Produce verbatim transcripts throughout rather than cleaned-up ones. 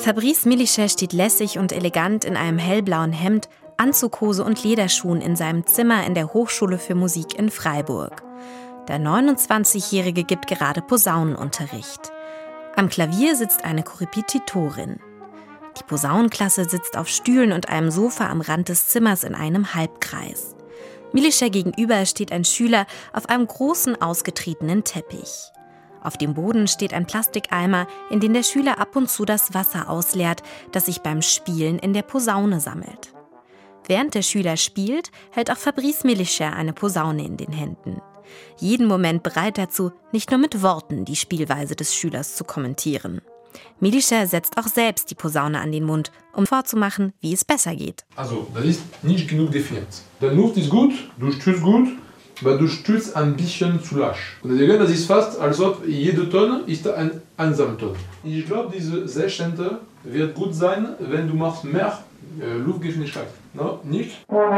Fabrice Milichet steht lässig und elegant in einem hellblauen Hemd, Anzughose und Lederschuhen in seinem Zimmer in der Hochschule für Musik in Freiburg. Der neunundzwanzigjährige gibt gerade Posaunenunterricht. Am Klavier sitzt eine Korrepetitorin. Die Posaunenklasse sitzt auf Stühlen und einem Sofa am Rand des Zimmers in einem Halbkreis. Milichet gegenüber steht ein Schüler auf einem großen, ausgetretenen Teppich. Auf dem Boden steht ein Plastikeimer, in den der Schüler ab und zu das Wasser ausleert, das sich beim Spielen in der Posaune sammelt. Während der Schüler spielt, hält auch Fabrice Milichet eine Posaune in den Händen. Jeden Moment bereit dazu, nicht nur mit Worten die Spielweise des Schülers zu kommentieren. Milichet setzt auch selbst die Posaune an den Mund, um vorzumachen, wie es besser geht. Also, das ist nicht genug definiert. Der Luft ist gut, du stützt gut, aber du stützt ein bisschen zu lasch. Und deswegen, das ist fast, als ob jeder Ton ist ein Einsamton. Ich glaube, diese Sechzehnte wird gut sein, wenn du machst mehr äh, Luftgeschwindigkeit. No? Nicht?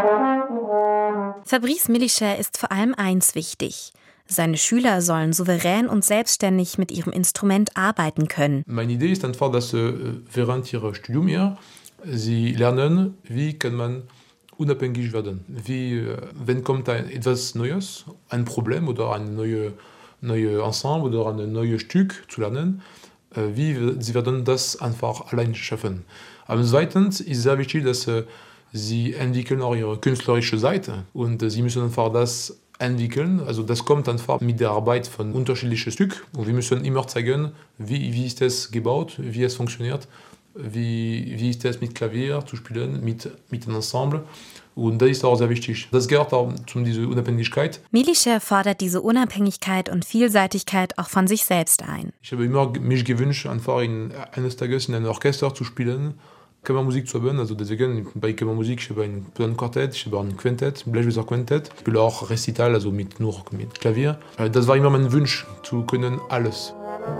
Fabrice Milichet ist vor allem eins wichtig. Seine Schüler sollen souverän und selbstständig mit ihrem Instrument arbeiten können. Meine Idee ist einfach, dass äh, während ihrer Studium hier, sie lernen, wie kann man unabhängig werden. Wie, äh, wenn kommt ein, etwas Neues, ein Problem oder ein neues neue Ensemble oder ein neues Stück zu lernen, äh, wie sie werden das einfach allein schaffen. Aber zweitens ist sehr wichtig, dass äh, sie entwickeln auch ihre künstlerische Seite und äh, sie müssen einfach das entwickeln. Also das kommt einfach mit der Arbeit von unterschiedlichen Stücken und wir müssen immer zeigen, wie, wie ist es gebaut, wie es funktioniert, wie, wie ist es mit Klavier zu spielen, mit, mit einem Ensemble. Und das ist auch sehr wichtig. Das gehört auch zu dieser Unabhängigkeit. Milichet fordert diese Unabhängigkeit und Vielseitigkeit auch von sich selbst ein. Ich habe immer mich gewünscht, einfach in, eines Tages in einem Orchester zu spielen, Kammermusik zu haben. Also deswegen bei Kammermusik, ich habe ein Posaunenquartett, ich habe ein Quintett, ein Blechbläserquintett. Ich spiele auch Recital, also mit, nur mit Klavier. Das war immer mein Wunsch, zu können alles.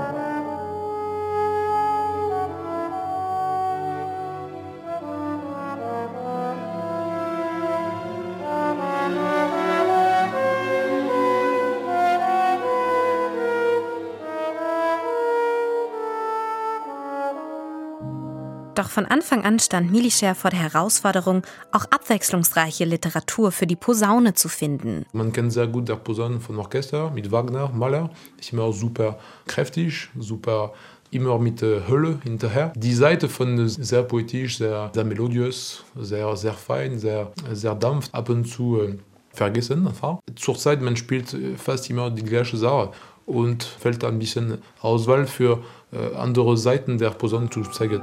Doch von Anfang an stand Milichet vor der Herausforderung, auch abwechslungsreiche Literatur für die Posaune zu finden. Man kennt sehr gut der Posaune vom Orchester mit Wagner, Mahler. Ist immer super kräftig, super immer mit der Hölle hinterher. Die Seite von sehr poetisch, sehr, sehr melodiös, sehr, sehr fein, sehr, sehr dampf, ab und zu äh, vergessen. Einfach. Zurzeit man spielt fast immer die gleiche Sache und fällt ein bisschen Auswahl für äh, andere Seiten der Posaune zu zeigen.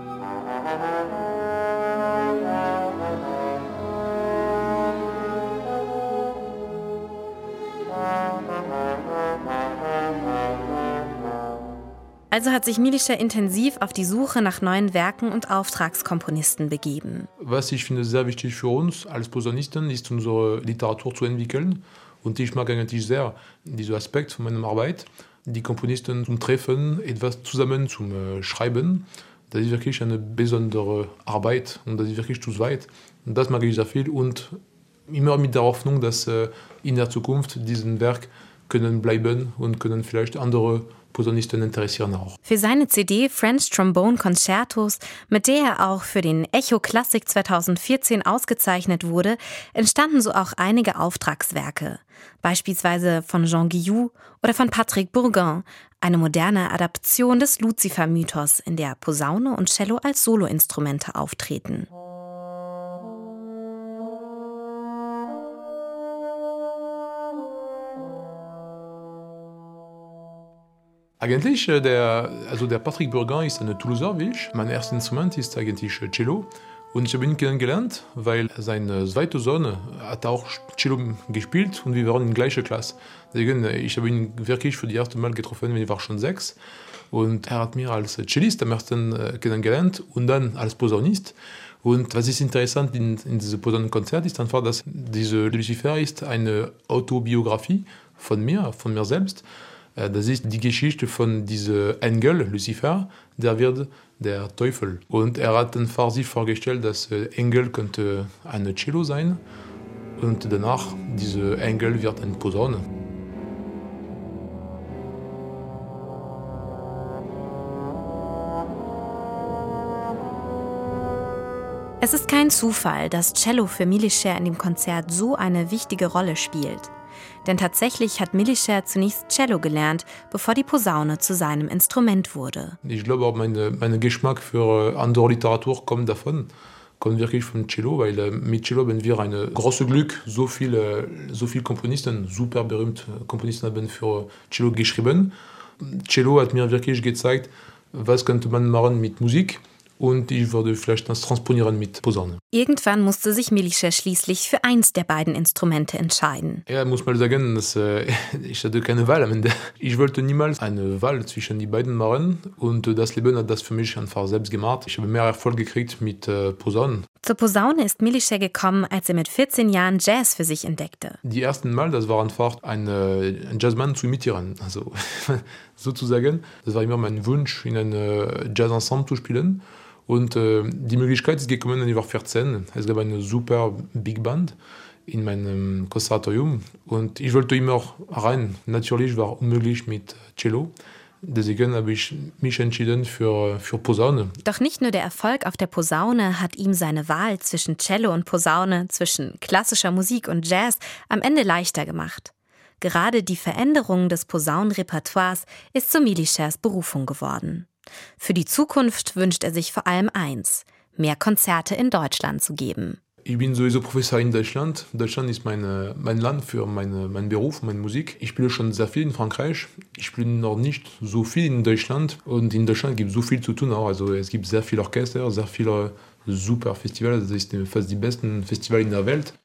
Also hat sich Milichet intensiv auf die Suche nach neuen Werken und Auftragskomponisten begeben. Was ich finde sehr wichtig für uns als Posaunisten ist, unsere Literatur zu entwickeln. Und ich mag eigentlich sehr diesen Aspekt von meiner Arbeit, die Komponisten zum Treffen, etwas zusammen zum äh, Schreiben. Das ist wirklich eine besondere Arbeit und das ist wirklich zu zweit. Und das mag ich sehr viel und immer mit der Hoffnung, dass äh, in der Zukunft diesen Werk können bleiben und können vielleicht andere Posaunisten interessieren auch. Für seine C D French Trombone Concertos, mit der er auch für den Echo Classic zweitausendvierzehn ausgezeichnet wurde, entstanden so auch einige Auftragswerke. Beispielsweise von Jean Guillou oder von Patrick Bourgain, eine moderne Adaption des Luzifer-Mythos, in der Posaune und Cello als Soloinstrumente auftreten. Eigentlich, der, also der Patrick Bourgain ist ein Toulouser wie ich. Mein erstes Instrument ist eigentlich Cello. Und ich habe ihn kennengelernt, weil sein zweiter Sohn hat auch Cello gespielt und wir waren in der gleichen Klasse. Deswegen, ich habe ihn wirklich für das erste Mal getroffen, ich war schon sechs. Und er hat mir als Cellist am ersten kennengelernt und dann als Posaunist. Und was ist interessant in, in diesem Posaunenkonzert ist einfach, dass diese Lucifer ist eine Autobiografie von mir, von mir selbst. Das ist die Geschichte von diesem Engel, Lucifer, der wird der Teufel. Und er hat einfach sich vorgestellt, dass Engel könnte eine Cello sein und danach dieser Engel wird eine Posaune. Es ist kein Zufall, dass Cello für Milischer in dem Konzert so eine wichtige Rolle spielt. Denn tatsächlich hat Milischer zunächst Cello gelernt, bevor die Posaune zu seinem Instrument wurde. Ich glaube auch, meine, mein Geschmack für andere Literatur kommt davon, kommt wirklich von Cello, weil äh, mit Cello haben wir ein großes Glück, so viele, so viele Komponisten, super berühmte Komponisten haben für Cello geschrieben. Cello hat mir wirklich gezeigt, was könnte man machen mit Musik. Und ich würde vielleicht das transponieren mit Posaune. Irgendwann musste sich Milischer schließlich für eins der beiden Instrumente entscheiden. Ja, muss mal sagen, dass, äh, ich hatte keine Wahl am Ende. Ich wollte niemals eine Wahl zwischen die beiden machen und äh, das Leben hat das für mich einfach selbst gemacht. Ich habe mehr Erfolg gekriegt mit äh, Posaune. Zur Posaune ist Milischer gekommen, als er mit vierzehn Jahren Jazz für sich entdeckte. Die ersten Mal, das war einfach ein, äh, ein Jazzmann zu imitieren, also sozusagen. Das war immer mein Wunsch, in einem Jazz-Ensemble zu spielen. Und äh, die Möglichkeit ist gekommen, als ich war vierzehn. Es gab eine super Big Band in meinem Konservatorium. Und ich wollte immer rein. Natürlich war es unmöglich mit Cello. Deswegen habe ich mich entschieden für, für Posaune. Doch nicht nur der Erfolg auf der Posaune hat ihm seine Wahl zwischen Cello und Posaune, zwischen klassischer Musik und Jazz am Ende leichter gemacht. Gerade die Veränderung des Posaunenrepertoires ist zu Milischers Berufung geworden. Für die Zukunft wünscht er sich vor allem eins: mehr Konzerte in Deutschland zu geben. Ich bin sowieso Professor in Deutschland. Deutschland ist meine, mein Land für meine, meinen Beruf, meine Musik. Ich spiele schon sehr viel in Frankreich. Ich spiele noch nicht so viel in Deutschland. Und in Deutschland gibt es so viel zu tun auch. Also es gibt sehr viele Orchester, sehr viele super Festivals. Das ist fast die besten Festivals in der Welt.